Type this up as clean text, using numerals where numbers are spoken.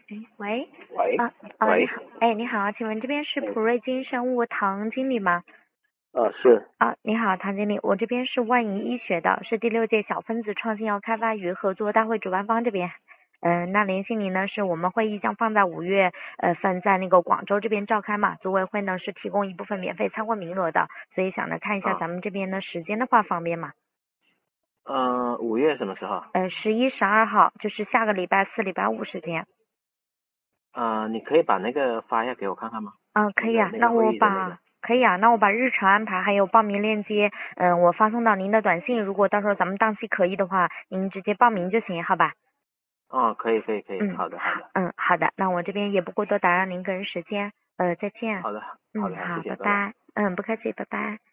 喂， 喂你喂， 好，你好，请问这边是普瑞金生物唐经理吗？ 是你好，唐经理，我这边是万盈医学的，是第6届小分子创新药开发与合作大会主办方这边。那联系您呢，是我们会议将放在5月份在那个广州这边召开嘛，组委会呢是提供一部分免费参观名额的，所以想呢看一下咱们这边的时间的话方便吗 5月什么时候？ 11、12号，就是下个礼拜4、礼拜5时间。 你可以把那个发一下给我看看吗？ 可以啊， 那个会议的那个。 可以啊，那我把日程安排还有报名链接，我发送到您的短信，如果到时候咱们档期可以的话，您直接报名就行，好吧？ 可以，好的好的，那我这边也不过多打扰您个人时间，再见。 好的，谢好， 谢，拜拜。 拜拜。不客气，拜拜。